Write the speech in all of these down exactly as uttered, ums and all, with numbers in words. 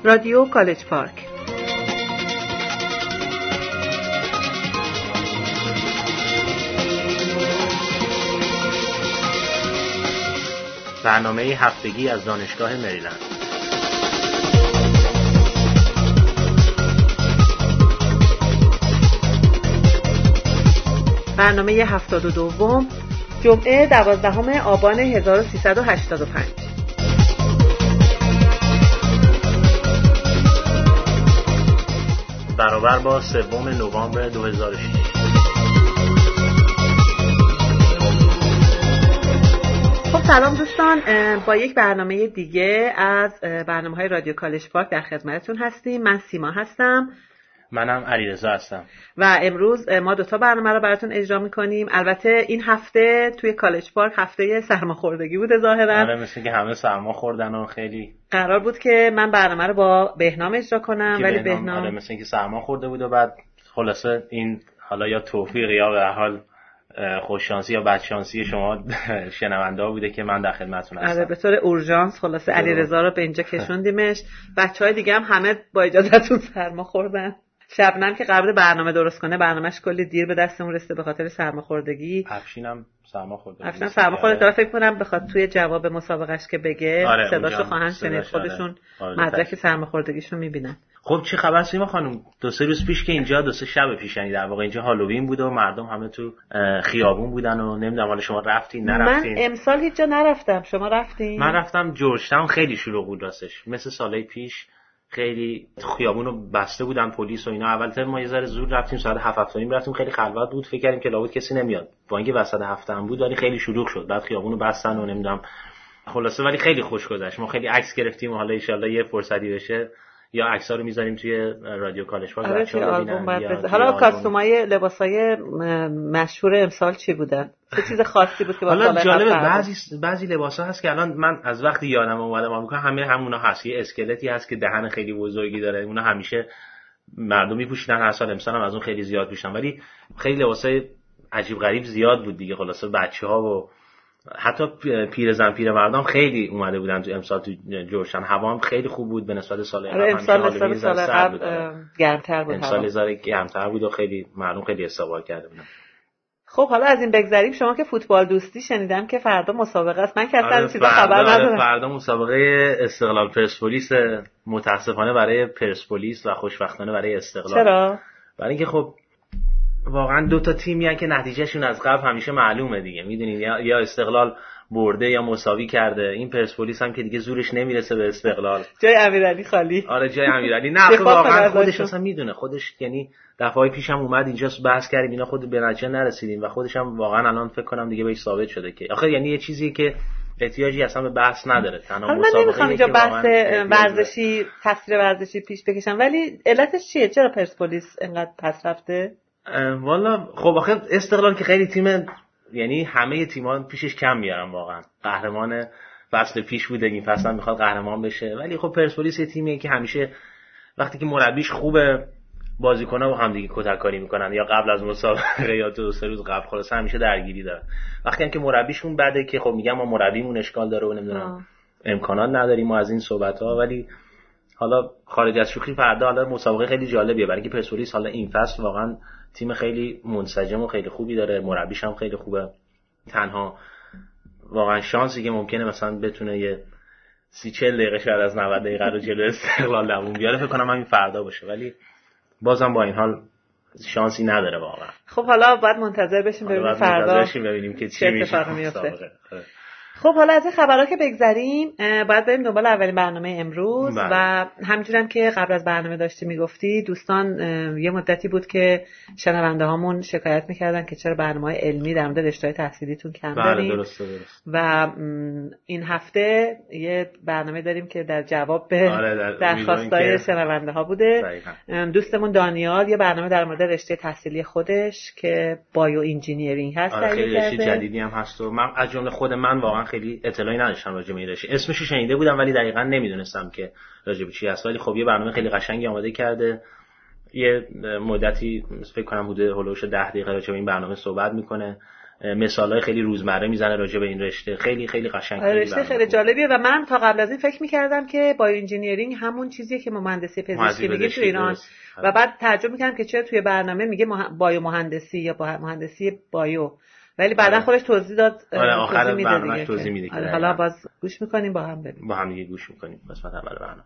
رادیو کالج پارک. برنامه هفتگی از دانشگاه مریلند. برنامه هفتاد و دوم، جمعه دوازدهم آبان هزار و سیصد و هشتاد و پنج. برابر با سوم نوامبر دو هزار و شش. خب سلام دوستان، با یک برنامه دیگه از برنامه‌های رادیو کالج پارک در خدمتتون هستیم. من سیما هستم. منم علیرضا هستم. و امروز ما دوتا برنامه رو براتون اجرا می‌کنیم. البته این هفته توی کالج پارک هفته سرماخوردگی بوده ظاهراً. آره، مثل که همه سرما خوردن و خیلی قرار بود که من برنامه رو با بهنام اجرا کنم، ولی بهنام, بهنام آره مثل که سرما خورده بود و بعد خلاصه این حالا یا توفیق یا به هر حال خوششانسی یا بدشانسی شما شنونده بوده که من در خدمتتون هستم. آره، به طور اورژانس خلاصه علیرضا رو به اینجا کشوندیمش. بچهای دیگه هم همه با اجازهتون سرما خوردن. شبنم که قرار برنامه درست کنه، برنامه‌اش کلی دیر به دستمون رسیده به خاطر سرماخوردگی. افشینم سرما خورده. افشینم سرما خورده. داره فکر کنم بخواد توی جواب مسابقهش که بگه آره، صداشو خواهند شنید. خودشون آره. مدرک سرماخوردگیشو میبینن. خب چه خبر سیما خانم؟ دو سه روز پیش که اینجا دو سه شب پیش یعنی در واقع اینجا هالووین بود و مردم همه تو خیابون بودن و نمیدونم حالا شما رفتین نرفتین؟ من امسال هیچ جا نرفتم. شما رفتین؟ من رفتم جورج تاون، خیلی شلوغ بود راستش. مثل سالهای پیش خیلی خیابونو بسته بودن پلیس و اینا. اول تر ما یه ذره زود رفتیم، ساعت هفت هفت و نیم رفتیم، خیلی خلوت بود. فکر کردیم که لابد کسی نمیاد. با اینکه وسط هفته هم بود ولی خیلی شلوغ شد. بعد خیابونو بستن و نمیدونم خلاصه ولی خیلی خوش گذشت. ما خیلی عکس گرفتیم و حالا ان شاءالله یه فرصتی بشه یا عکس‌ها رو می‌ذاریم توی رادیو کالج پارک بچه‌ها ببینن. حالا کاستومای لباسای مشهور امسال چی بودن؟ چه چیز خاصی بود که با حالا جالبه بعضی بعضی لباسا هست که الان من از وقتی یادم اومدم آمریکا همه همونا هست. یه اسکلتی هست که دهن خیلی بزرگی داره، اونا همیشه مردم میپوشیدن هر سال. امسال هم از اون خیلی زیاد پوشیدن ولی خیلی لباسای عجیب غریب زیاد بود دیگه. خلاصه بچه‌ها و حتی پیرزن پیرمردان خیلی اومده بودن تو امسال تو جورجتاون. هوا هم خیلی خوب بود به نسبت سال قبل. امسال نسبت سال قبل گرمتر بود. امسال زاره گرمتر بود و خیلی مردم خیلی استقبال کرده بودن. خب حالا از این بگذریم، شما که فوتبال دوستی شنیدم که فردا مسابقه است. من که اصلا این چیزا خبر ندارم. فردا مسابقه استقلال پرسپولیس، متاسفانه برای پرسپولیس و خوشبختانه برای استقلال. چرا؟ برای اینکه خب واقعا دو تا تیمی هستن که نتیجهشون از قبل همیشه معلومه دیگه. میدونید یا, یا استقلال برده یا مساوی کرده. این پرسپولیس هم که دیگه زورش نمیرسه به استقلال. جای امیرعلی خالی. آره جای امیرعلی. نه واقعا خودش اصلا میدونه. خودش یعنی دفعه پیشم اومد اینجا بحث کردیم اینا، خود به نتیجه نرسیدیم و خودش هم واقعا الان فکر کنم دیگه بهش ثابت شده که آخه یعنی یه چیزی که احتیاجی اصلا به بحث نداره. تنها مسابقه. من نمیخوام اینجا بحث ورزشی، تصویر ورزشی پیش بکشم، ولی علتش چیه؟ چرا پرسپولیس اینقدر پس رفته؟ والا خب آخه استقلال که خیلی تیم، یعنی همه تیم‌ها پیشش کم میارن واقعا. قهرمان فصل پیش بوده، این فصل هم میخواد قهرمان بشه. ولی خب پرسپولیس یه تیمیه که همیشه وقتی که مربیش خوبه بازیکن‌ها با هم دیگه کتککاری میکنن یا قبل از مسابقه یا دو سه روز قبل خلاص همیشه درگیری داره. وقتی هم که مربیشون بده که خب میگم ما مربیمون اشکال داره و نمیدونم امکانات نداریم ما از این صحبت‌ها. ولی حالا خارج از شوخی فردا حالا مسابقه خیلی جالبیه برای اینکه پرسپولیس حالا این فصل واقعا تیم خیلی منسجم و خیلی خوبی داره، مربیش هم خیلی خوبه. تنها واقعا شانسی که ممکنه مثلا بتونه یه سی چهل دقیقه شاید از نود دقیقه رو جلو استقلال دووم بیاره، فکر کنم همین فردا باشه، ولی بازم با این حال شانسی نداره واقعا. خب حالا باید منتظر بشیم ببینیم فردا منتظر بشیم ببینیم که چی میشه. خب حالا از این خبرها که بگذریم، باید بریم دنبال اولین برنامه امروز. بله. و همینجوری هم که قبل از برنامه داشتی میگفتی دوستان، یه مدتی بود که شنونده هامون شکایت میکردن که چرا برنامه‌های علمی در مورد رشته تحصیلیتون کم داریم. بله درسته درست. و این هفته یه برنامه داریم که در جواب به آره درخواستای شنونده ها بوده. دقیقا. دوستمون دانیال یه برنامه در مورد رشته تحصیلی خودش که بایو انجینیرینگ هست. آره خیلی رشته جدیدی هم هست و من از جمله خود من واقعا خیلی اطلاعی نداشتم راجع به این رشته. اسمش رو شنیده بودم ولی دقیقاً نمیدونستم که راجع به چی هست. ولی خب یه برنامه خیلی قشنگی آماده کرده. یه مدتی فکر کنم حدود هولوش ده دقیقه راجع به این برنامه صحبت میکنه مثالای خیلی روزمره میزنه راجع به این رشته. خیلی خیلی قشنگ. رشته خیلی جالبیه و من تا قبل از این فکر می‌کردم که بایو انجینیرینگ همون چیزیه که ما مهندسی پزشکی میگیم تو ایران و بعد تعجب می‌کردم که چرا توی برنامه میگه مح... بایو مهندسی یا با... مهندسی بایو، ولی بعدا خودش توضیح داد. آره آخر برنامه توضیح میده. آره حالا باز گوش می‌کنیم با هم ببینیم. با هم دیگه گوش می‌کنیم قسمت اول برنامه.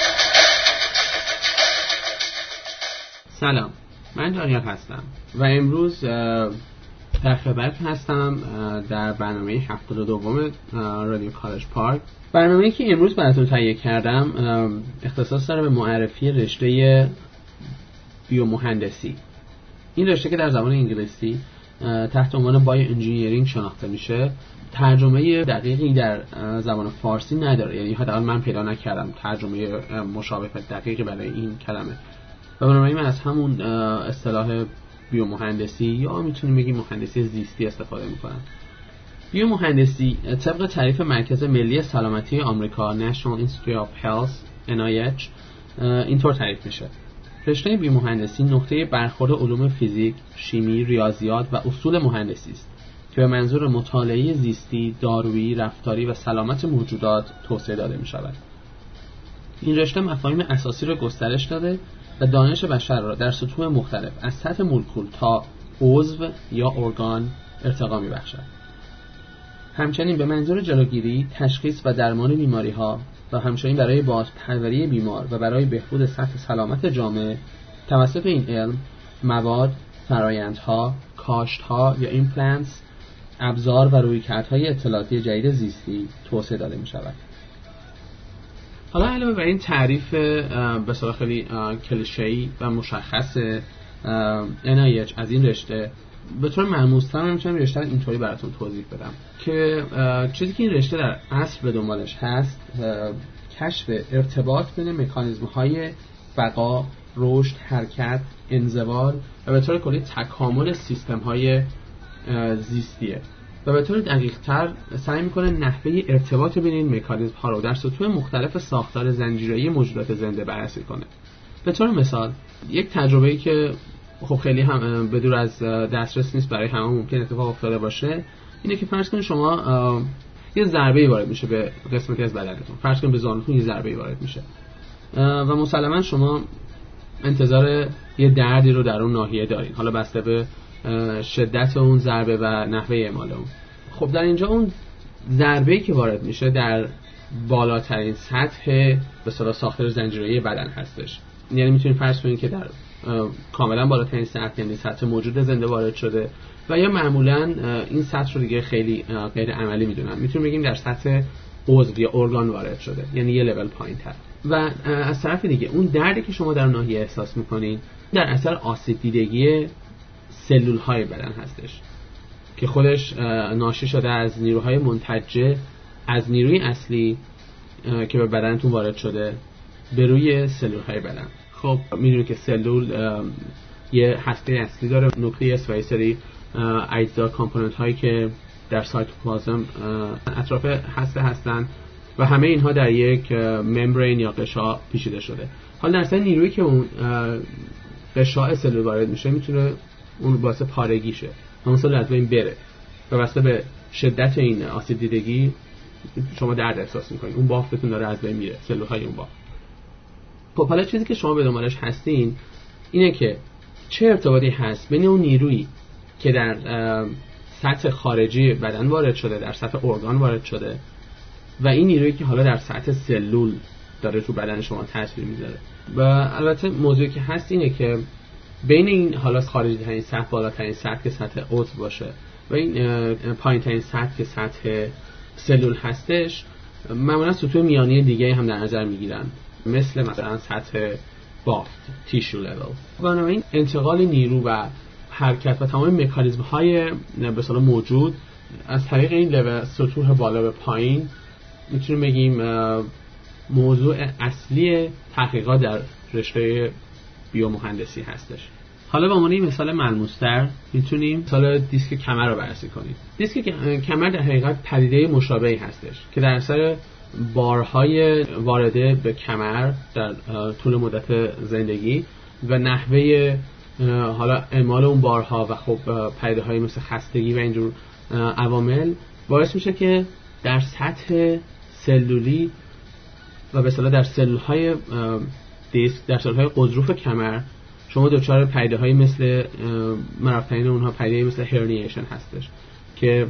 سلام، من دانیال هستم و امروز در خدمتتون هستم در برنامه هفتاد و دوم رادیو کالج پارک. برنامه‌ای که امروز براتون تهیه کردم اختصاص داره به معرفی رشته بیومهندسی. این رشته که در زبان انگلیسی تحت عنوان بایو انجینیرینگ شناخته میشه، ترجمه دقیقی در زبان فارسی نداره، یعنی حداقل من پیدا نکردم ترجمه مشابه دقیقی برای این کلمه. و بنابراین من از همون اصطلاح بیومهندسی یا میتونیم بگیم مهندسی زیستی استفاده میکنم. بیومهندسی طبق تعریف مرکز ملی سلامتی آمریکا National Institute of Health ان آی اچ اینطور تعریف میشه: رشته بیومهندسی نقطه برخورد علوم فیزیک، شیمی، ریاضیات و اصول مهندسی است که به منظور مطالعه زیستی، دارویی، رفتاری و سلامت موجودات توسعه داده میشود. این رشته مفاهیم اساسی را گسترش داده و دانش بشر را در سطوح مختلف از سطح مولکول تا عضو یا ارگان ارتقا می‌بخشد. همچنین به منظور جلوگیری، تشخیص و درمان بیماری‌ها و همچنین برای بازپروری بیمار و برای بهبود سطح سلامت جامعه توسط این علم، مواد، فرآیندها، کاشت‌ها یا ایمپلنتس، ابزار و رویکردهای اطلاعاتی جدید زیستی توسعه داده می‌شود. حالا علاوه بر این تعریف به صورت خیلی کلیشه‌ای و مشخص ان آی اچ از این رشته، به طور ملموس‌تر من میتونم رشته رو اینطوری براتون توضیح بدم که چیزی که این رشته در اصل به دنبالش هست کشف ارتباط بین مکانیزم‌های بقا، رشد، حرکت، انزوا و به طور کلی تکامل سیستم‌های زیستیه و به طور دقیق‌تر سعی می‌کنه نحوه ارتباط بین این مکانیزم‌ها رو در سطوح مختلف ساختار زنجیره‌ای موجودات زنده بررسی کنه. به طور مثال، یک تجربه‌ای که خب خیلی هم بدور از دسترس نیست، برای همه ممکن اتفاق افتاده باشه، اینه که فرض کنید شما یه ضربه‌ای وارد میشه به قسمتی از بدنتون. فرض کنید به زانوتون یه ضربه‌ای وارد میشه و مسلماً شما انتظار یه دردی رو در اون ناحیه دارین، حالا بسته به شدت اون ضربه و نحوه اعمال اون. خب در اینجا اون ضربه‌ای که وارد میشه در بالاترین سطح به اصطلاح ساختار زنجیره‌ای بدن هستش. یعنی میتونید فرض کنید که در کاملا بالاترین سطح، یعنی سطح موجود زنده وارد شده و یا معمولا این سطح رو دیگه خیلی غیر عملی میدونن، میتونیم بگیم در سطح عضو یا ارگان وارد شده، یعنی یه لول پایین‌تر. و از طرف دیگه اون دردی که شما در ناحیه احساس میکنین در اثر آسیب دیدگی سلول های بدن هستش که خودش ناشی شده از نیروهای منتجه از نیروی اصلی که به بدنتون وارد شده به روی سلول های بدن. خب میدونید که سلول یه هسته اصلی داره، نوکلیوس و یه سری اجزا کامپوننت هایی که در سایتوپلازم اطراف هسته هستن و همه اینها در یک ممبرین یا غشا پیچیده شده. حالا در اصل نیرویی که اون غشاء سلول وارد میشه میتونه اون واسه پارگی شه، همون سلول از بین بره و واسه به شدت این آسیب دیدگی شما درد احساس میکنید، اون بافتتون داره از بین میره، سلول های اون بافت. خب حالا چیزی که شما به دنبالش هستین اینه که چه ارتباطی هست بین اون نیرویی که در سطح خارجی بدن وارد شده، در سطح ارگان وارد شده و این نیرویی که حالا در سطح سلول داره تو بدن شما تاثیر میذاره. و البته موضوعی که هست اینه که بین این حالا خارجی ترین سطح، بالاترین سطح که سطح عضو باشه و این پایین ترین سطح که سطح سلول هستش، معمولا سطوح میانی دیگه هم در نظر میگیرن، مثل مثلا سطح بافت، تیشو لول. بنابراین انتقال نیرو و حرکت و تمام مکانیزم های به اصطلاح موجود از طریق این لول سطوح بالا به پایین میتونیم بگیم موضوع اصلی تحقیقات در رشته بیومهندسی هستش. حالا به عنوان مثال ملموس‌تر میتونیم مثال دیسک کمر رو بررسی کنیم. دیسک کمر در حقیقت پدیده مشابهی هستش که در اثر بارهای وارده به کمر در طول مدت زندگی و نحوه حالا اعمال اون بارها و خب پدیده‌های مثل خستگی و اینجور عوامل باعث میشه که در سطح سلولی و به اصطلاح در سلول‌های دیسک، در سلول‌های غضروف کمر شما دچار پدیده‌هایی مثل معروف‌ترین اونها پدیده مثل هرنیشن هستش که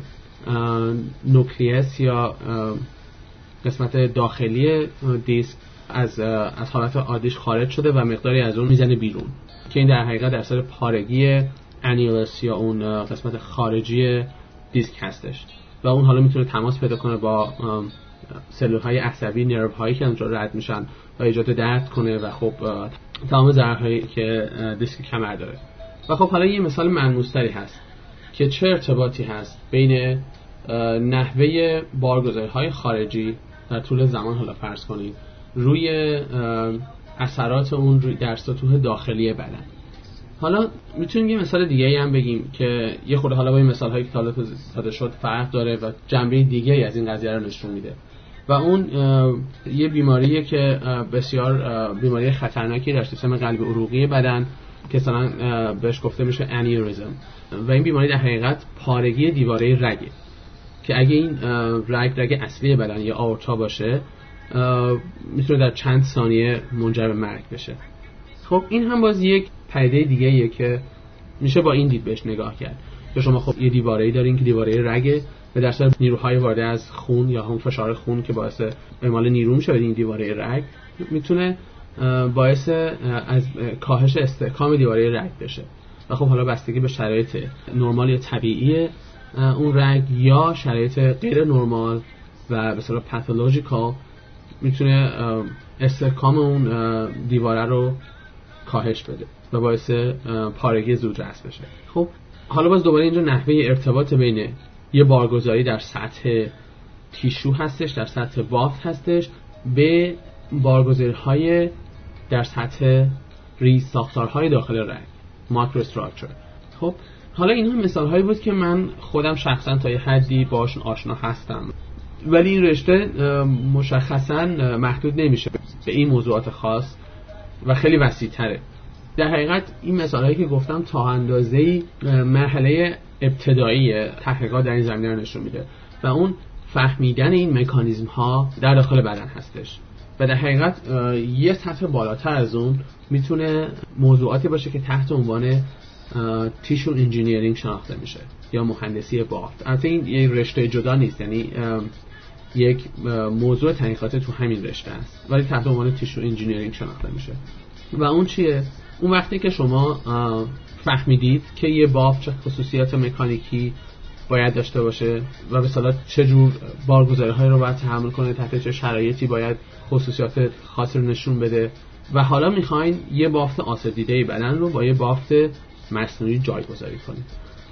نوکلیس یا قسمت داخلی دیسک از از حالت عادیش خارج شده و مقداری از اون میزنه بیرون که این در حقیقت در اثر پارگی انیولس یا اون قسمت خارجی دیسک هستش و اون حالا میتونه تماس پیدا کنه با سلول‌های عصبی، نروهای که اونجا رد میشن و ایجاد درد کنه و خب تمام ضررهایی که دیسک کمر داره. و خب حالا یه مثال ملموس‌تری هست که چه ارتباطی هست بین نحوه بارگذاری‌های خارجی در طول زمان، حالا فرض کنید، روی اثرات اون در سطوح داخلی بدن. حالا میتونیم یه مثال دیگه‌ای هم بگیم که یه خورده حالا با این مثال‌هایی که حالا زده شد فرق داره و جنبه دیگه‌ای از این قضیه رو نشون میده و اون یه بیماریه که بسیار بیماری خطرناکی در سیستم قلبی عروقی بدن که مثلا بهش گفته میشه انیوریزم و این بیماری در حقیقت پارگی دیواره رگه که اگه این رگ رگ اصلی بدن یا آورتا باشه میتونه در چند ثانیه منجر به مرگ بشه. خب این هم باز یک پدیده دیگه ایه که میشه با این دید بهش نگاه کرد که شما خب یه دیواره‌ای دارین که دیواره رگه و در اثر نیروهای وارده از خون یا هم فشار خون که باعث اعمال نیرو میشه به این دیواره رگ میتونه باعث از کاهش استحکام دیواره رگ بشه و خب حالا بستگی به شرایط نرمال یا طبیعی اون رگ یا شرایط غیر نرمال و به اصطلاح پاتولوژیکال میتونه استحکام اون دیواره رو کاهش بده و باعث پارگی زودرس بشه. خب حالا باز دوباره اینجا نحوه ارتباط بین یه بارگذاری در سطح تیشو هستش، در سطح بافت هستش، به بارگذاری‌های در سطح ریز ساختارهای داخل رگ، ماکرو استراکچر. خب حالا اینها مثال‌هایی بود که من خودم شخصا تا یه حدی باشون آشنا هستم، ولی این رشته مشخصا محدود نمیشه به این موضوعات خاص و خیلی وسیع‌تره. در حقیقت این مثال‌هایی که گفتم تا اندازه‌ای مرحله ابتدایی تحقیقات در این زمینه رو نشون میده و اون فهمیدن این مکانیزم‌ها در داخل بدن هستش و در حقیقت یه سطح بالاتر از اون میتونه موضوعاتی باشه که تحت عنوان تیشو انجینیرینگ شناخته میشه یا مهندسی بافت. البته این یه رشته جدا نیست، یعنی یک موضوع تحقیقات تو همین رشته است ولی تحت عنوان تیشو انجینیرینگ شناخته میشه. و اون چیه؟ اون وقتی که شما فهمیدید که یه بافت چه خصوصیات مکانیکی باید داشته باشه و به اصطلاح چه جور بارگذاری‌هایی رو باید تحمل کنه، تحت چه شرایطی باید خصوصیات خاصی رو نشون بده و حالا میخواین یه بافت آسیب‌دیده بدن رو با یه بافت مصنوعی جایگذاری کنید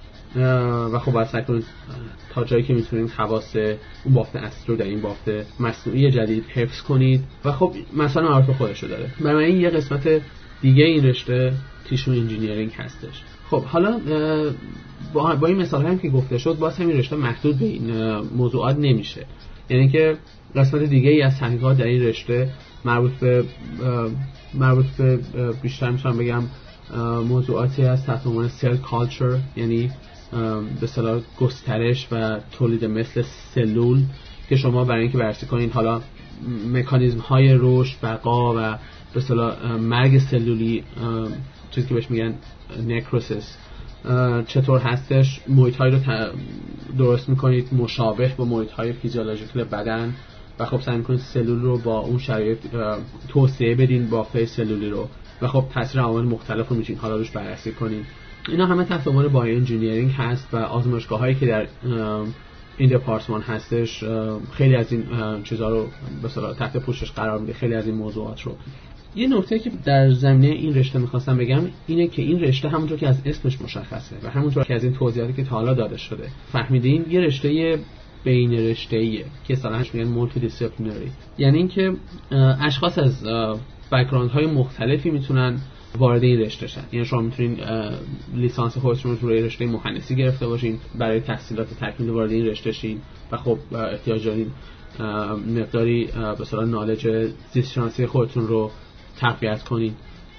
و خب باید سعی کنید تا جایی که میتونید خواص اون بافت اصلی رو در این بافت مصنوعی جدید حفظ کنید و خب مثلا معروف خودش رو داره. برای این یه قسمت دیگه این رشته تیشو انجینیرینگ هستش. خب حالا با, با این مثال هم که گفته شد باز همین رشته محدود به این موضوعات نمیشه، یعنی که قسمت دیگه ای از تحقیقات در این رشته مربوط به مربوط به بیشتر میتونم بگم موضوعاتی هست تحت عنوان سل کالچر، یعنی به اصطلاح گسترش و تولید مثل سلول که شما برای اینکه بررسی کنین حالا مکانیزم های رشد، بقا و به اصطلاح مرگ سلولی، چیزی که بهش میگن نکروسیس، چطور هستش، محیط های رو درست میکنید مشابه با محیط های فیزیولوژیکال بدن و خب سعی میکنید سلول رو با اون شرایط توسعه بدین، بافت سلولی رو و خب تاثیر عوامل مختلف رو میتونید حالا روش بررسی کنید. اینا همه تحت عنوان بایو انجینیرینگ هست و آزمایشگاه هایی که در این دپارتمان هستش خیلی از این چیزها رو به اصطلاح تحت پوشش قرار میده، خیلی از این موضوعات رو. یه نکته که در زمینه این رشته میخواستم بگم اینه که این رشته همونطور که از اسمش مشخصه و همونطور که از این توضیحاتی که تا حالا داده شده فهمیدین یه رشته بین رشته‌ایه که اصطلاحاً میگن مولتی دیسیپلینری، یعنی اینکه اشخاص از بک‌گراندهای مختلفی میتونن وارد این رشته شن. یعنی شما میتونین لیسانس خودتون رو روی رشته مهندسی گرفته باشین، برای تحصیلات تکمیلی وارد این رشته شین و خب احتیاج دارین مقداری به اصطلاح نالج زیست شناسی خودتون رو تقویت کنین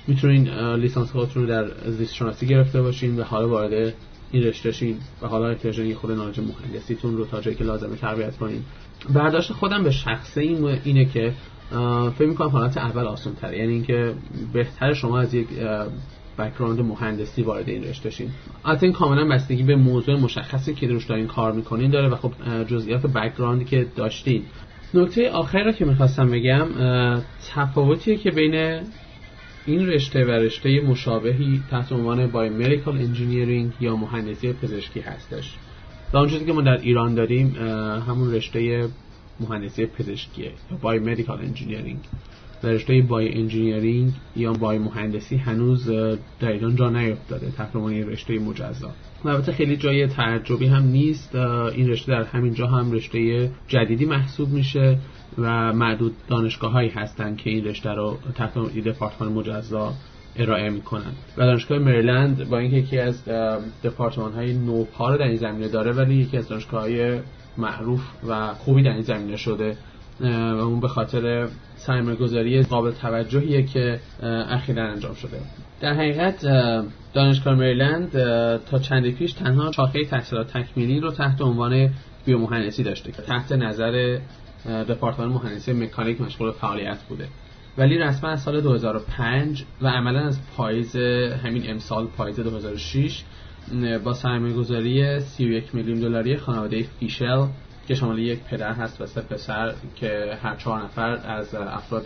میتونین لیسانس خودتون رو در زیست شناسی گرفته باشین و حالا وارد این رشته شین و حالا احتیاج خود نالج مهندسیتون رو تا جایی که لازمه تربیت کنین. برداشت خودم به شخصه این اینه که فکر می‌کنم حالت اول آسان تره، یعنی اینکه بهتره شما از یک بک‌گراند مهندسی وارد این رشته شین. البته این کاملا بستگی به موضوع مشخصی که روش دارین کار میکنین داره و خب جزئیات بک‌گراندی که داشتین. نکته آخری رو که میخواستم بگم تفاوتیه که بین این رشته و رشته مشابهی تحت عنوان بایومدیکال انجینیرینگ یا مهندسی پزشکی هستش. و اونجوری که ما در ایران داریم همون رشته مهندسی پزشکیه یا بایومدیکال انجینیرینگ و رشته بایو انجینیرینگ یا بایو مهندسی هنوز در ایران جا نیفتاده تحت عنوان رشته مجزا. البته خیلی جای تعجبی هم نیست، این رشته در همین جا هم رشته جدیدی محسوب میشه و معدود دانشگاه‌هایی هستن که این رشته رو تحت دپارتمان مجزا ارائه میکنن و دانشگاه مریلند با اینکه یکی از دپارتمان‌های نوپا رو در این زمینه داره ولی یکی از دانشگاه‌های معروف و خوبی در این زمینه شده و اون به خاطر سرمایه‌گذاری قابل توجهیه که اخیراً انجام شده. در حقیقت دانشگاه مریلند تا چند پیش تنها شاخه تحصیلات تکمیلی رو تحت عنوان بیومهندسی داشته که تحت نظر دپارتمان مهندسی مکانیک مشغول فعالیت بوده، ولی رسما از سال دو هزار و پنج و عملاً از پاییز همین امسال پاییز دو هزار و شش با سرمایه‌گذاری سی و یک میلیون دلاری خانواده فیشل که شامل یک پدر هست و سه پسر که هر چهار نفر از افراد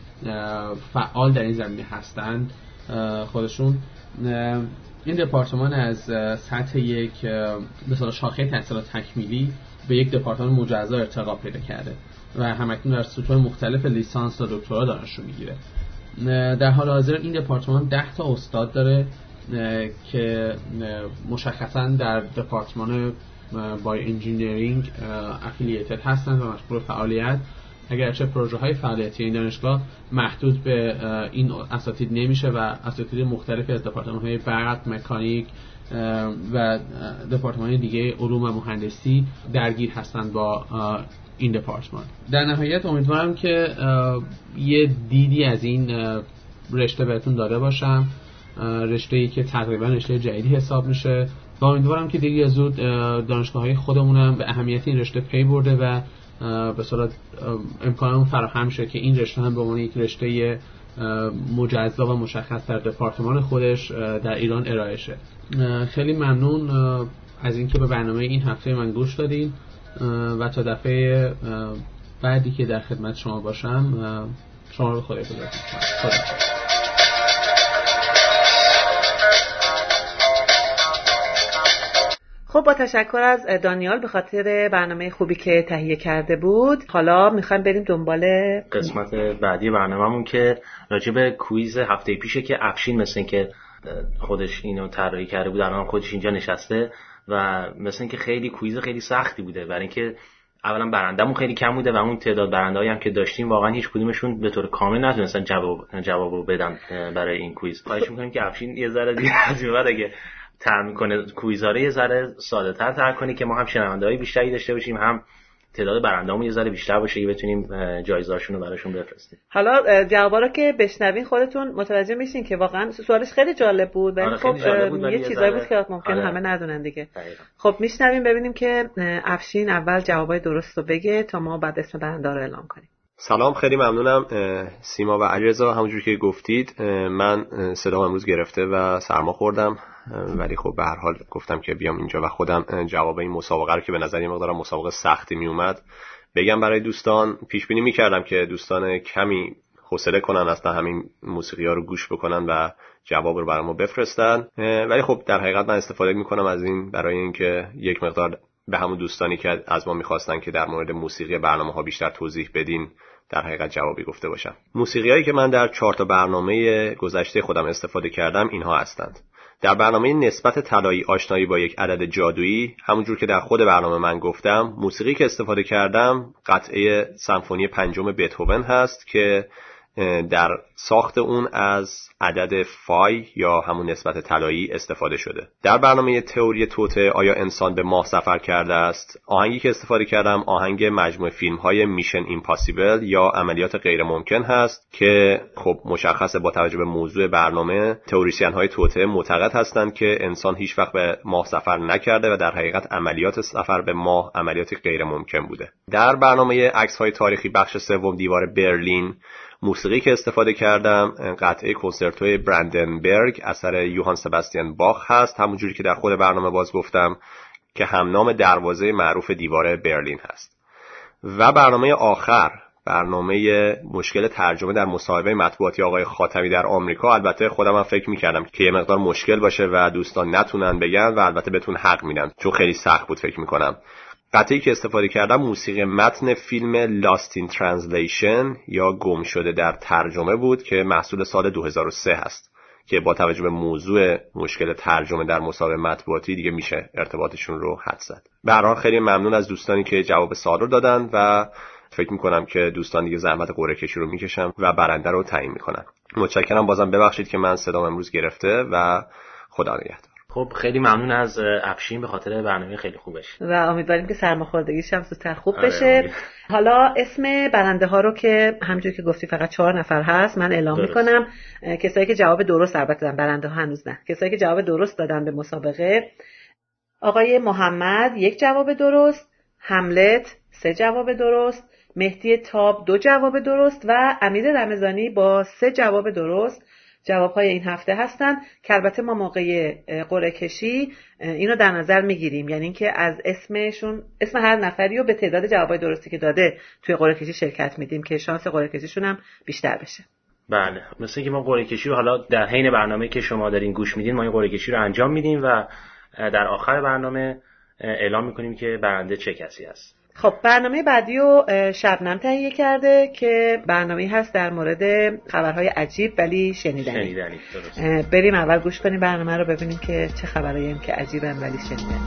فعال در این زمینه هستند خودشون، این دپارتمان از سطح یک مثلا شاخه تحصیلات تکمیلی به یک دپارتمان مجزا ارتقا پیدا کرده و همکنون در سطوح مختلف لیسانس تا دکترا دانشجو میگیره. در حال حاضر این دپارتمان ده تا استاد داره که مشخصاً در دپارتمان بای انجینیرینگ افیلیتد هستند و مشغول فعالیت، اگرچه پروژه های فعالیتی این دانشگاه محدود به این اساتید نمیشه و اساتید مختلفی از دپارتمان های برق، مکانیک و دپارتمان دیگه علوم و مهندسی درگیر هستند با این دپارتمان. در نهایت امیدوارم که یه دیدی از این رشته بهتون داده باشم، رشته‌ای که تقریبا رشته جدیدی حساب میشه و امیدوارم که دیگه زود دانشگاه‌های خودمونم به اهمیت این رشته پی برده و به صورت امکانمون فراهم شه که این رشته هم به عنوان یک رشته مجزا و مشخص در دپارتمان خودش در ایران ارائه شه. خیلی ممنون از اینکه به برنامه این هفته من گوش دادین و تا دفعه بعدی که در خدمت شما باشم شما رو خدا حفظتون. خدا خب با تشکر از دانیال به خاطر برنامه خوبی که تهیه کرده بود. حالا میخوایم بریم دنبال قسمت بعدی برنامه‌مون که راجع به کویز هفته پیشه که افشین مثل که خودش اینو طراحی کرده بود، الان خودش اینجا نشسته و مثل که خیلی کویز خیلی سختی بوده برای اینکه اولا برندمون خیلی کم بوده و اون تعداد برنده‌ای هم که داشتیم واقعا هیچ کدومشون به طور کامل نتونستن جواب جوابو بدن برای این کویز. خواهش می‌کنم که افشین یه ذره دیگه از این بعد اگه طرح می‌کنه کویزا رو یه ذره ساده‌تر طرح کنه که ما هم شنونده‌های بیشتری داشته باشیم، هم تعداد برنده‌مون یه ذره بیشتر باشه که بتونیم جایزه‌اشون رو براشون بفرستیم. حالا جوابا رو که بشنوین خودتون متوجه میشین که واقعا سوالش خیلی جالب بود ولی خب یه چیزایی بود که ممکنه همه ندونن دیگه. خب میشنویم ببینیم که افشین اول جوابای درست رو بگه تا ما بعد اسم برنده رو اعلام کنیم. سلام، خیلی ممنونم سیما و علیرضا. همونجوری که گفتید من صدام امروز گرفته و سرما خوردم ولی خب به هر حال گفتم که بیام اینجا و خودم جواب این مسابقه رو که به نظر یه مقدار مسابقه سختی می اومد بگم برای دوستان. پیش بینی می‌کردم که دوستان کمی حوصله کنن اصلا همین موسیقی‌ها رو گوش بکنن و جواب رو برام بفرستن، ولی خب در حقیقت من استفاده می‌کنم از این برای اینکه یک مقدار به همون دوستانی که از ما می‌خواستن که در مورد موسیقی برنامه‌ها بیشتر توضیح بدین در حقیقت جوابی گفته باشم. موسیقی‌هایی که من در چهار تا برنامه گذشته خودم استفاده کردم اینها هستند. در برنامه نسبت طلایی آشنایی با یک عدد جادویی، همونجور که در خود برنامه من گفتم، موسیقی که استفاده کردم قطعه سمفونی پنجم بتهوون هست که در ساخت اون از عدد فای یا همون نسبت طلایی استفاده شده. در برنامه تئوری توته آیا انسان به ماه سفر کرده است؟ آهنگی که استفاده کردم آهنگ مجموعه فیلم‌های میشن ایمپاسیبل یا عملیات غیر ممکن هست که خب مشخصه با توجه به موضوع برنامه تئوریسین‌های توته معتقد هستند که انسان هیچ وقت به ماه سفر نکرده و در حقیقت عملیات سفر به ماه عملیاتی غیر ممکن بوده. در برنامه عکس‌های تاریخی بخش سوم دیوار برلین موسیقی که استفاده کردم قطعه کنسرتوی براندنبرگ اثر یوهان سباستیان باخ هست، همونجوری که در خود برنامه باز گفتم که همنام دروازه معروف دیوار برلین هست. و برنامه آخر برنامه مشکل ترجمه در مصاحبه مطبوعاتی آقای خاتمی در آمریکا، البته خودم هم فکر می‌کردم که یه مقدار مشکل باشه و دوستان نتونن بگن و البته بهتون حق میدن چون خیلی سخت بود فکر می‌کنم. قطعی که استفاده کردم موسیقی متن فیلم Lost in Translation یا گم شده در ترجمه بود که محصول سال دو هزار و سه هست که با توجه به موضوع مشکل ترجمه در مسابقه مطبوعاتی دیگه میشه ارتباطشون رو حدس زد. به هر حال خیلی ممنون از دوستانی که جواب سوال رو دادن و فکر میکنم که دوستان دیگه زحمت قرعه کشی رو میکشن و برنده رو تعیین میکنن. متشکرم، بازم ببخشید که من صدام امروز گرفته و خدا نگهدار. خب خیلی ممنون از افشین به خاطر برنامه خیلی خوبش و امیدواریم که سرماخوردگیش هم زودتر خوب بشه. حالا اسم برنده ها رو که همونجوری که گفتی فقط چهار نفر هست من اعلام درست. میکنم. کسایی که جواب درست البته دادن، برنده ها هنوز نه، کسایی که جواب درست دادن به مسابقه: آقای محمد یک جواب درست، حملت سه جواب درست، مهدی تاب دو جواب درست و امیر رمضانی با سه جواب درست جواب‌های این هفته هستن که البته ما موقع قرعه کشی اینو در نظر میگیریم، یعنی اینکه از اسمشون اسم هر نفری رو به تعداد جوابای درستی که داده توی قرعه کشی شرکت میدیم که شانس قرعه کشیشون هم بیشتر بشه. بله، مثل اینکه ما قرعه کشی رو حالا در حین برنامه که شما دارین گوش میدین ما این قرعه کشی رو انجام میدیم و در آخر برنامه اعلام میکنیم که برنده چه کسی است. خب برنامه بعدی رو شبنم تهیه کرده که برنامه‌ای هست در مورد خبرهای عجیب ولی شنیدنی. شنیدنی درست. بریم اول گوش کنیم برنامه رو ببینیم که چه خبرایی هم که عجیبن ولی شنیدنی.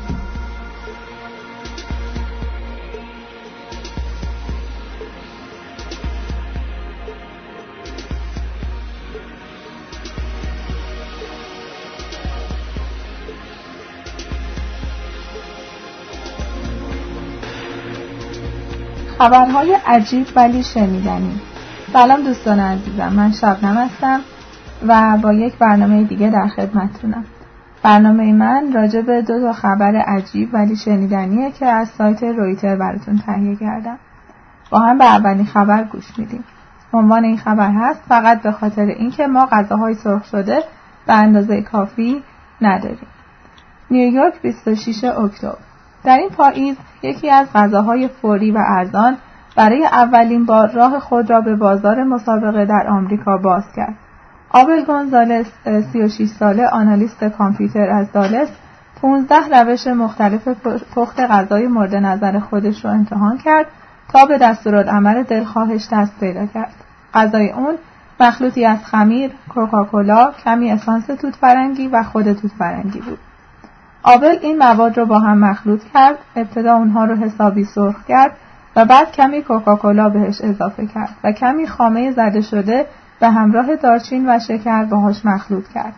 خبرهای عجیب ولی شنیدنی. سلام دوستان عزیزم، من شبنم هستم و با یک برنامه دیگه در خدمتتونم. برنامه من راجع به دو تا خبر عجیب ولی شنیدنیه که از سایت رویتر براتون تهیه کردم. با هم به اولین خبر گوش میدیم. عنوان این خبر هست: فقط به خاطر اینکه ما غذاهای سرخ شده به اندازه کافی نداریم. نیویورک بیست و ششم اکتبر. در این پاییز یکی از غذاهای فوری و ارزان برای اولین بار راه خود را به بازار مسابقه در آمریکا باز کرد. آبل گونزالس، سی و شش ساله، آنالیست کامپیوتر از دالس، پانزده روش مختلف پخت غذای مورد نظر خودش را امتحان کرد تا به دستورالعمل دلخواهش دست پیدا کرد. غذای اون مخلوطی از خمیر، کوکاکولا، کمی اسانس توت فرنگی و خود توت فرنگی بود. آبل این مواد رو با هم مخلوط کرد، ابتدا اونها رو حسابی سرخ کرد و بعد کمی کوکاکولا بهش اضافه کرد و کمی خامه زده شده به همراه دارچین و شکر باهاش مخلوط کرد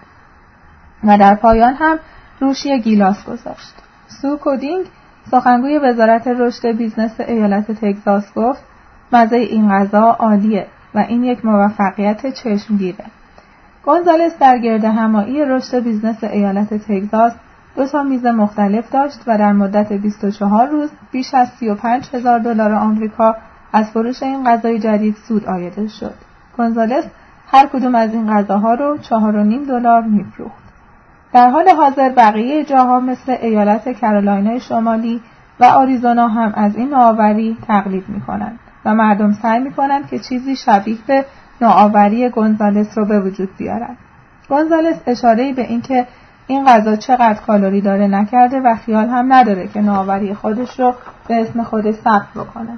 و در پایان هم روش یک گیلاس گذاشت. سو کودینگ، سخنگوی وزارت رشد بیزنس ایالت تگزاس، گفت مزه این غذا عالیه و این یک موفقیت چشمگیره. گونزالس در گردهمایی رشد بیزنس ایالت تگزاس دو تا میز مختلف داشت و در مدت بیست و چهار روز بیش از سی و پنج هزار دلار آمریکا از فروش این غذای جدید سود عاید شد. گونزالس هر کدوم از این غذاها رو چهار و نیم دلار میفروخت. در حال حاضر بقیه جاها مثل ایالت کارولینای شمالی و آریزونا هم از این نوآوری تقلید میکنند و مردم سعی میکنند که چیزی شبیه به نوآوری گونزالس رو به وجود بیارند. گونزالس اشاره‌ای به اینکه این غذا چقدر کالری داره نکرده و خیال هم نداره که نوآوری خودش رو به اسم خودش ثبت بکنه.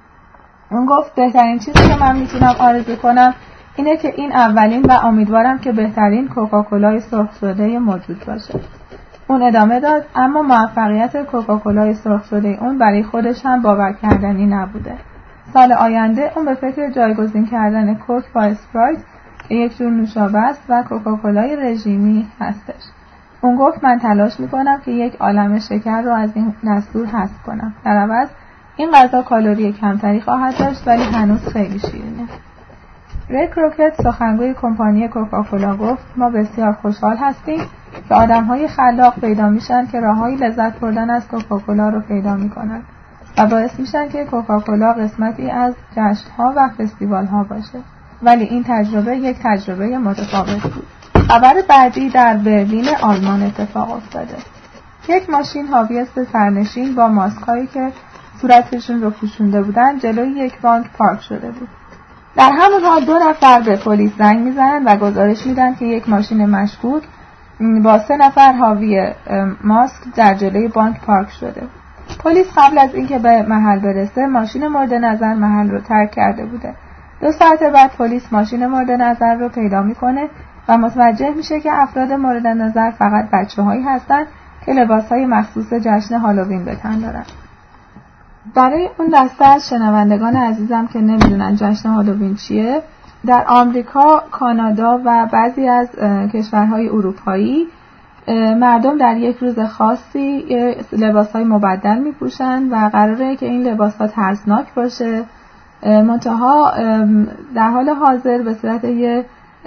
اون گفت بهترین چیزی که من میتونم آرزو کنم اینه که این اولین و امیدوارم که بهترین کوکاکولای سرخ شده موجود باشه. اون ادامه داد اما موفقیت کوکاکولای سرخ شده اون برای خودش هم باور کردنی نبوده. سال آینده اون به فکر جایگزین کردن کوک با اسپرایت که یک جور نوشابه است و کوکاکولای رژیمی هستش. اون گفت من تلاش میکنم که یک عالمه شکر رو از این دستور حذف کنم. در عوض این غذا کالری کمتری خواهد داشت ولی هنوز خیلی شیرینه. ری کروکت سخنگوی کمپانی کوکاکولا گفت ما بسیار خوشحال هستیم که آدم‌های خلاق پیدا میشن که راههای لذت بردن از کوکاکولا رو پیدا میکنن و باعث میشن که کوکاکولا قسمتی از جشن‌ها و فستیوال‌ها باشه. ولی این تجربه یک تجربه متفاوت بود. خبر بعدی در برلین آلمان اتفاق افتاده. یک ماشین حاوی سه سرنشین با ماسکایی که صورتشون رو پوشونده بودن جلوی یک بانک پارک شده بود. در همون حال دو نفر به پلیس زنگ میزنن و گزارش میدن که یک ماشین مشکوک با سه نفر حاوی ماسک در جلوی بانک پارک شده. پلیس قبل از اینکه به محل برسه ماشین مورد نظر محل رو ترک کرده بوده. دو ساعت بعد پلیس ماشین مورد نظر رو پیدا میکنه و متوجه میشه که افراد مورد نظر فقط بچه‌هایی هستن که لباسهای مخصوص جشن هالووین به تن دارن. برای اون دسته از شنوندگان عزیزم که نمیدونن جشن هالووین چیه، در آمریکا، کانادا و بعضی از کشورهای اروپایی مردم در یک روز خاصی لباسهای مبدل میپوشن و قراره که این لباسها ترسناک باشه. منتها در حال حاضر به صورت یه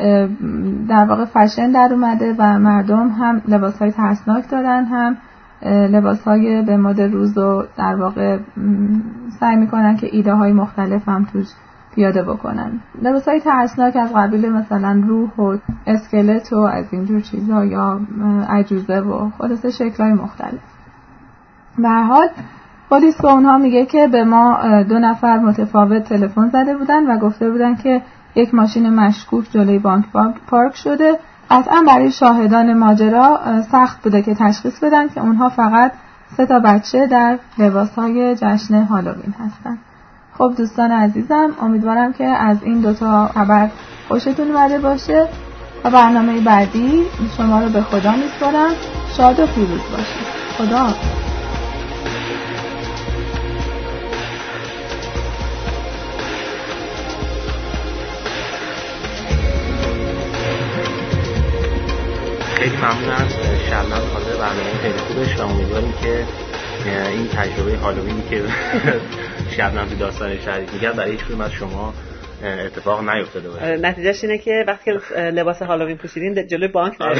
در واقع فشن در اومده و مردم هم لباسهای ترسناک دارن هم لباسهای به مد روز رو در واقع سعی میکنن که ایده های مختلف هم توش پیاده بکنن. لباسهای ترسناک از قبیل مثلا روح و اسکلت و از اینجور چیزها یا عجوزه و خلاصه شکل‌های مختلف. به هر حال پلیس به اونها میگه که به ما دو نفر متفاوت تلفن زده بودن و گفته بودن که یک ماشین مشکوک جلوی بانک پارک شده. قطعا برای شاهدان ماجرا سخت بوده که تشخیص بدن که اونها فقط سه تا بچه در لباسهای جشن هالووین هستن. خب دوستان عزیزم، امیدوارم که از این دوتا خبر خوشتون اومده باشه و برنامه بعدی شما رو به خدا میسپارم. شاد و پیروز باشید. خدا. خیلی ممنونم شبنم خاطر برنامه خیلی خوبش و امیدواریم که این تجربه هالووینی که شبنم تو داستان شریک میگه برای هیچ کدوم از شما اتفاق نیفتاده باشه. نتیجهش اینه که وقتی لباس هالووین پوشیدین جلوی بانک نرید.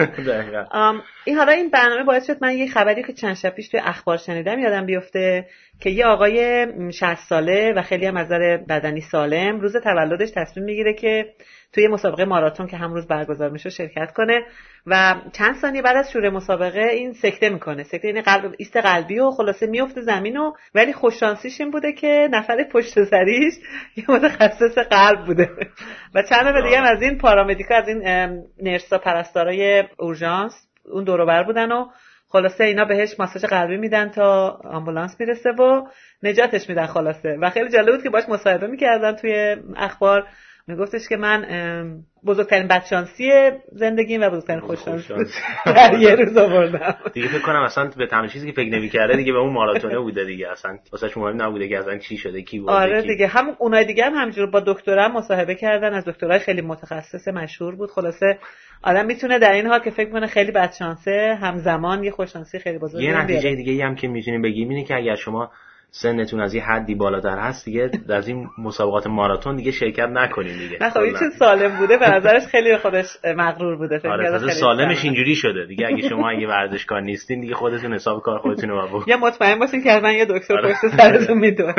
این حالا این برنامه باعث شد من یه خبری که چند شب پیش توی اخبار شنیدم یادم بیفته که یه آقای شصت ساله و خیلی هم از نظر بدنی سالم روز تولدش تصمیم میگیره که توی مسابقه ماراتون که هم روز برگزار میشه شرکت کنه و چند ثانیه بعد از شروع مسابقه این سکته میکنه. سکته یعنی قلب ایست قلبی و خلاصه میفته زمین و ولی خوش شانسیش این بوده که نفر پشت سریش یه متخصص قلب بوده و چند نفر دیگه هم از این پارامدیکا از این نرسا پرستارای اورژانس اون دور و بر بودن و خلاصه اینا بهش ماساژ قلبی میدن تا آمبولانس میرسه و نجاتش میدن خلاصه. و خیلی جالب بود که باش مصاحبه میکردن توی اخبار، میگفتش که من بزرگترین بدشانسی زندگیم و بزرگترین خوششانسی در یه روز آوردم. دیگه فکر کنم اصلا به تمام چیزی که فکر نمی‌کرده دیگه به اون ماراتونه بوده دیگه، اصلا واسهش مهم نبوده که اصلا چی شده کی بود. آره دیگه هم اونای دیگه هم همینجور با دکترا مصاحبه کردن، از دکترای خیلی متخصص مشهور بود. خلاصه آدم میتونه در این حال که فکر کنه خیلی بدشانسه همزمان یه خوششانسی خیلی بزرگ بیاره. یه نتیجه دیگه هم که میتونیم بگیم اینه که اگر شما سنتون از یه حدی بالاتر هست دیگه از این مسابقات ماراتون دیگه شرکت نکنین دیگه. نه خب این چه سالم بوده به نظرش خیلی خودش مغرور بوده. فکر آره خیلی سالمش اینجوری شده دیگه. اگه شما اگه ورزشکار نیستین دیگه خودتون حساب کار خودتون رو بکنید. یا مطمئن باشین که من یه دکتر پشت سرتون میدونم.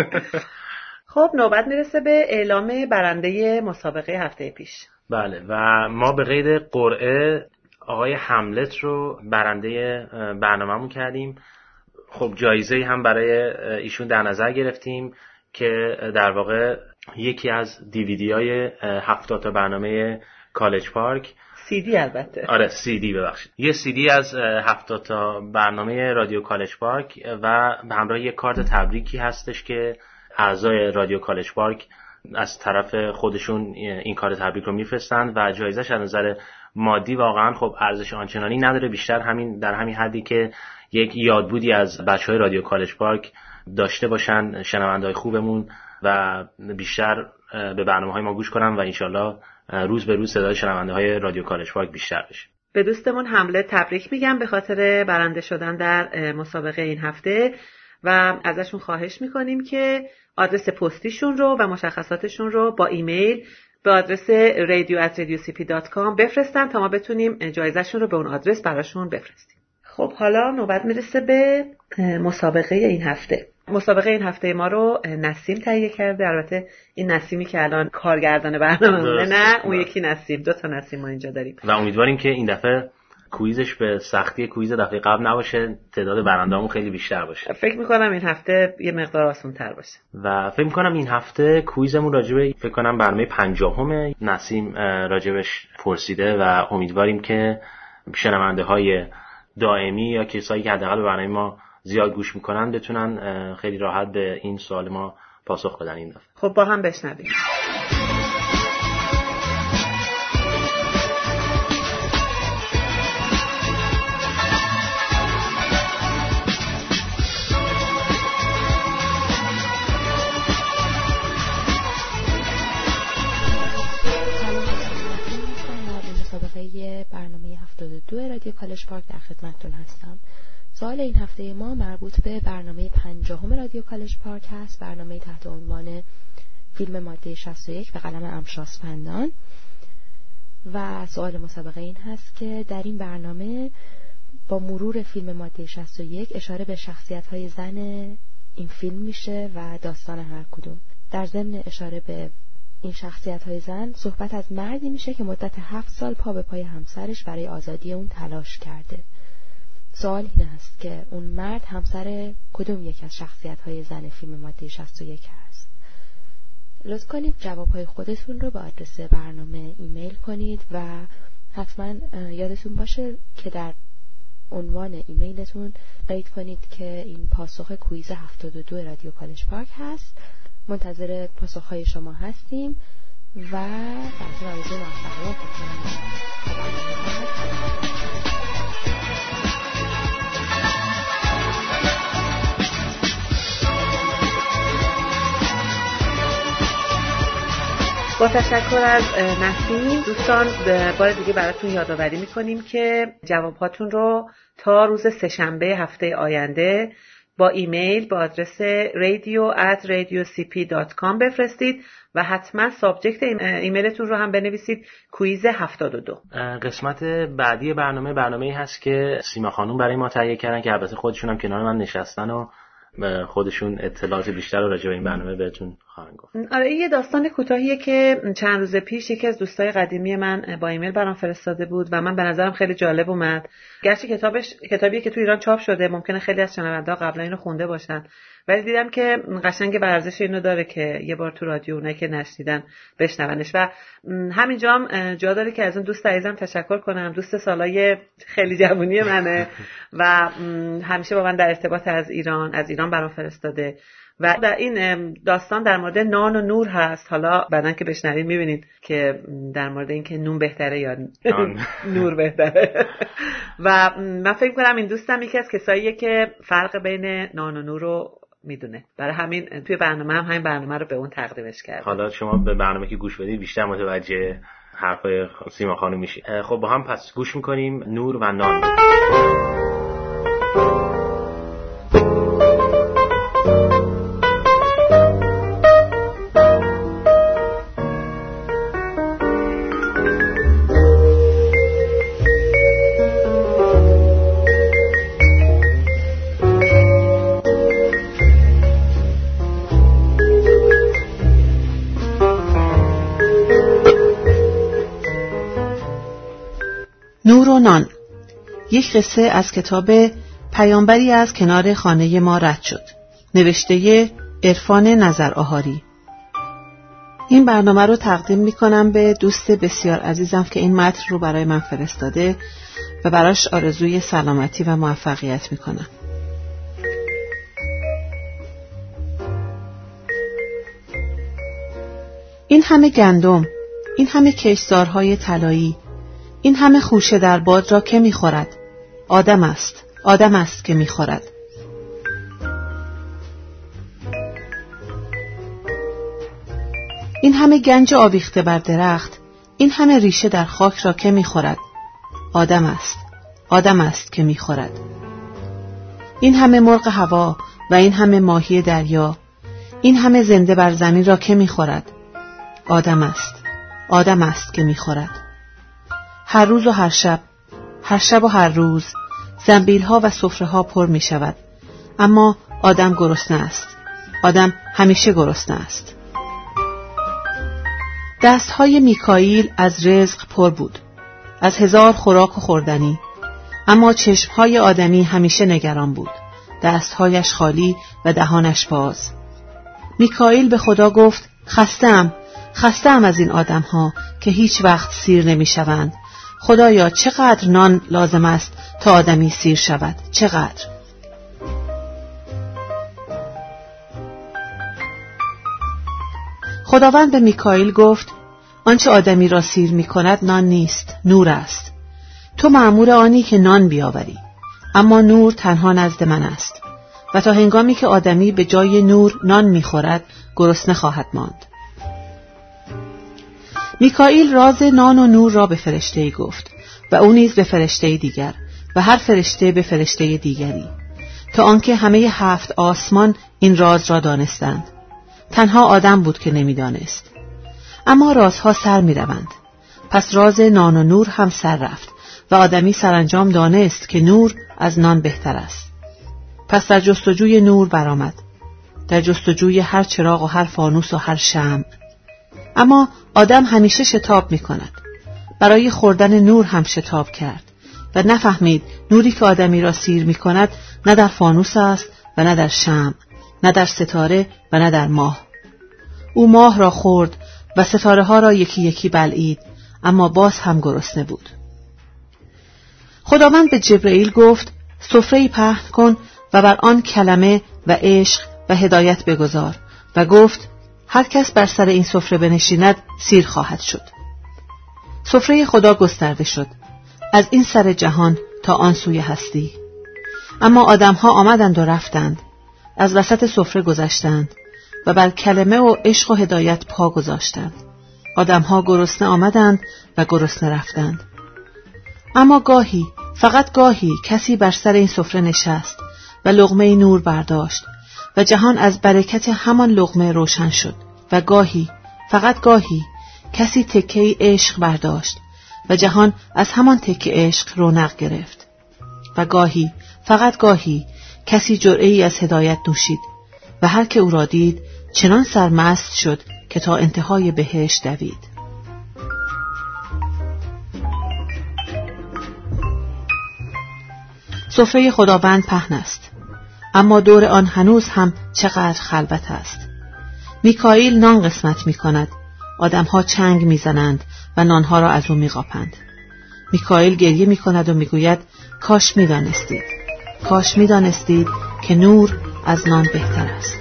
خب نوبت میرسه به اعلام برنده مسابقه هفته پیش. بله و ما به قید قرعه آقای هملت رو برنده برنامه‌مون کردیم. خب جایزه هم برای ایشون در نظر گرفتیم که در واقع یکی از دیویدی‌های هفتاد تا برنامه کالج پارک، سی دی البته. آره سی دی ببخشید. یه سی دی از هفتاد تا برنامه رادیو کالج پارک و به همراه یک کارت تبریکی هستش که اعضای رادیو کالج پارک از طرف خودشون این کارت تبریک رو میفرستن و جایزه‌اش از نظر مادی واقعا خب ارزش آنچنانی نداره، بیشتر همین در همین حدی که یک یادبودی از بچهای رادیو کالج پارک داشته باشن شنونده‌های خوبمون و بیشتر به برنامه‌های ما گوش کنن و انشالله روز به روز صدای شنونده‌های رادیو کالج پارک بیشتر بشه. به دوستمون حمله تبریک میگم به خاطر برنده شدن در مسابقه این هفته و ازشون خواهش میکنیم که آدرس پستیشون رو و مشخصاتشون رو با ایمیل به آدرس رادیو ات رادیو سی پی دات کام بفرستن تا ما بتونیم جایزهشون رو به اون آدرس براشون بفرستیم. خب حالا نوبت میرسه به مسابقه این هفته. مسابقه این هفته ما رو نسیم تهیه کرده. البته این نسیمی که الان کارگردان برنامه نه اون یکی نسیم، دو تا نسیم ما اینجا داریم و امیدواریم که این دفعه کویزش به سختی کویز دفعه قبل نباشه، تعداد برنده‌مون خیلی بیشتر باشه. فکر می‌کنم این هفته یه مقدار آسان‌تر باشه و فکر می‌کنم این هفته کویزمون راجبه فکر کنم برنامه پنجاهم نسیم راجبش پرسیده و امیدواریم که شنونده‌های دائمی یا کسایی که حداقل به برنامه ما زیاد گوش میکنن بتونن خیلی راحت به این سوال ما پاسخ بدن این دفعه. خب با هم بشنویم. مسابقه برنامه هفتاد و دو رادیو کالج پارک در خدمتتون هستم. سوال این هفته ما مربوط به برنامه پنجاهم رادیو کالج پارک هست، برنامه تحت عنوان فیلم ماده شصت و یک به قلم امشاسپندان. و سوال مسابقه این هست که در این برنامه با مرور فیلم ماده شصت و یک اشاره به شخصیت‌های زن این فیلم میشه و داستان هر کدوم. در ضمن اشاره به این شخصیت‌های زن صحبت از مردی میشه که مدت هفت سال پا به پای همسرش برای آزادی اون تلاش کرده. سوال این است که اون مرد همسر کدوم یک از شخصیت‌های زن فیلم ماده شصت و یک هست؟ لطف کنید جواب‌های خودتون رو به آدرس برنامه ایمیل کنید و حتما یادتون باشه که در عنوان ایمیلتون قید کنید که این پاسخ کویز هفتاد و دو رادیو کالج پارک هست. منتظر پاسخ‌های شما هستیم و براتون آرزوی موفقیت می‌کنم. با تشکر از نسیم دوستان بار دیگه براتون یادآوری میکنیم که جوابهاتون رو تا روز سه‌شنبه هفته آینده با ایمیل با آدرس رادیو ات رادیو سی پی دات کام بفرستید و حتما سابجکت ایمیلتون رو هم بنویسید کویز هفتاد و دو. قسمت بعدی برنامه برنامه‌ای هست که سیما خانوم برای ما تهیه کردن که البته خودشون هم کنار من نشستن و خودشون اطلاعات بیشتر راجع به این برنامه بهتون خواهند گفت. آره این یه داستان کوتاهیه که چند روز پیش یکی از دوستای قدیمی من با ایمیل برام فرستاده بود و من به نظرم خیلی جالب اومد. گرچه کتابش کتابیه که تو ایران چاپ شده، ممکنه خیلی از شنونده‌ها قبلا اینو خونده باشن، ولی دیدم که قشنگ ارزش اینو داره که یه بار تو رادیو اونایی که نشنیدن بشنونش. و همینجا هم جا داره که از اون دوست عزیزم تشکر کنم. دوست سالای خیلی جوونی منه و همیشه با من در ارتباط از ایران از ایران برام فرستاده و در این داستان در مورد نان و نور هست. حالا بعدن که بشنوید میبینید که در مورد این که نون بهتره یا نور بهتره. و من فکر کنم این دوستم یکی از کساییه که فرق بین نان و نور رو میدونه، برای همین توی برنامه هم همین برنامه رو به اون تقدیمش کرد. حالا شما به برنامه که گوش بدید بیشتر متوجه حرفای سیما خانم میشید. خب با هم پس گوش میکنیم نور و نان. نور و نان، یک قصه از کتاب پیامبری از کنار خانه ما رد شد، نوشته عرفان نظرآهاری. این برنامه رو تقدیم میکنم به دوست بسیار عزیزم که این متن رو برای من فرستاده و براش آرزوی سلامتی و موفقیت میکنم. این همه گندم، این همه کشتزارهای طلایی، این همه خوشه در باد را که میخورد؟ آدم است، آدم است که میخورد. این همه گنج آویخته بر درخت، این همه ریشه در خاک را که می‌خورد؟ آدم است. آدم است که می‌خورد. این همه مرغ هوا و این همه ماهی دریا، این همه زنده بر زمین را که می‌خورد؟ آدم است. آدم است که می‌خورد. هر روز و هر شب، هر شب و هر روز، زنبیل‌ها و سفره‌ها پر می‌شود، اما آدم گرسنه است. آدم همیشه گرسنه است. دست‌های میکائیل از رزق پر بود، از هزار خوراک و خوردنی، اما چشم‌های آدمی همیشه نگران بود، دست‌هایش خالی و دهانش باز. میکائیل به خدا گفت: خسته‌ام، خسته‌ام از این آدم‌ها که هیچ وقت سیر نمی‌شوند. خدایا چقدر نان لازم است تا آدمی سیر شود؟ چقدر؟ خداوند به میکائیل گفت: آنچه آدمی را سیر می‌کند نان نیست، نور است. تو مأمور آنی که نان بیاوری، اما نور تنها نزد من است و تا هنگامی که آدمی به جای نور نان می‌خورد گرسنه خواهد ماند. میکائیل راز نان و نور را به فرشته‌ای گفت و او نیز به فرشته‌ای دیگر و هر فرشته به فرشته دیگری، تا آنکه همه هفت آسمان این راز را دانستند. تنها آدم بود که نمی‌دانست. اما رازها سر می‌روند. پس راز نان و نور هم سر رفت و آدمی سرانجام دانست که نور از نان بهتر است. پس در جستجوی نور برآمد، در جستجوی هر چراغ و هر فانوس و هر شمع. اما آدم همیشه شتاب می‌کند. برای خوردن نور هم شتاب کرد و نفهمید نوری که آدمی را سیر می‌کند نه در فانوس است و نه در شمع، نه در ستاره و نه در ماه. او ماه را خورد و ستاره ها را یکی یکی بلعید، اما باز هم گرسنه بود. خداوند به جبرئیل گفت: سفره‌ای پهن کن و بر آن کلمه و عشق و هدایت بگذار، و گفت: هر کس بر سر این سفره بنشیند سیر خواهد شد. سفره خدا گسترده شد از این سر جهان تا آن سوی هستی. اما آدم‌ها آمدند و رفتند، از وسط سفره گذشتند و بر کلمه و عشق و هدایت پا گذاشتند. آدم‌ها گرسنه آمدند و گرسنه رفتند. اما گاهی، فقط گاهی، کسی بر سر این سفره نشست و لقمه نور برداشت و جهان از برکت همان لقمه روشن شد. و گاهی، فقط گاهی، کسی تکه عشق برداشت و جهان از همان تکه عشق رونق گرفت. و گاهی، فقط گاهی، کسی جرعه‌ای از هدایت نوشید و هر که او را دید چنان سرمست شد که تا انتهای بهشت دوید. سفره خداوند پهن است، اما دور آن هنوز هم چقدر خلوت است. میکائیل نان قسمت می کند، آدمها چنگ می زنند و نانها را از او می قاپند. میکائیل گریه می کند و می گوید: کاش می دانستید، کاش می دانستید که نور از نان بهتر است.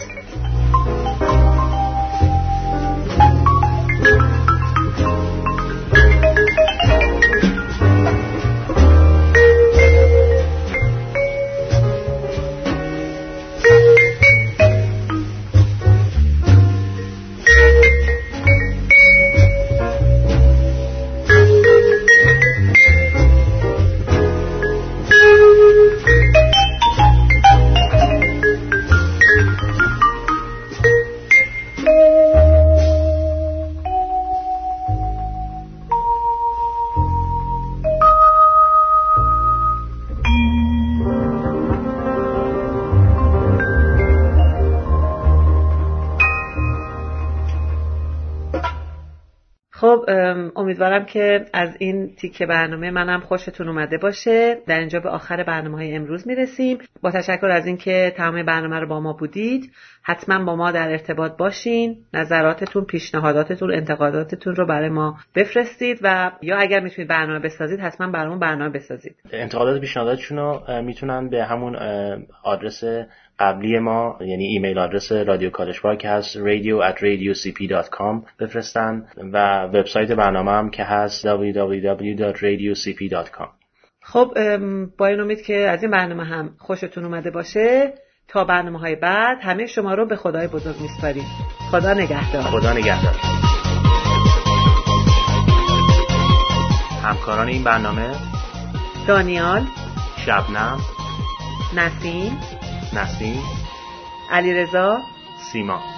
خب امیدوارم که از این تیکه برنامه منم خوشتون اومده باشه. در اینجا به آخر برنامه‌های امروز میرسیم. با تشکر از اینکه تمام برنامه رو با ما بودید. حتما با ما در ارتباط باشین. نظراتتون، پیشنهاداتتون، انتقاداتتون رو برای ما بفرستید و یا اگر میتونید برنامه بسازید حتما برامون برنامه بسازید. انتقادات، پیشنهاداتشون رو میتونن به همون آدرس قبلی ما، یعنی ایمیل آدرس رادیو کالج پارک که هست radio at radio c p dot com بفرستن و وبسایت برنامه هم که هست دبلیو دبلیو دبلیو دات رادیو سی پی دات کام. خب با این امید که از این برنامه هم خوشتون اومده باشه. تا برنامه‌های بعد همه شما رو به خدای بزرگ میسپاریم. خدا نگهدار. خدا نگهدار. همکاران این برنامه: دانیال، شبنم، نسیم، نسیم، علیرضا، سیما.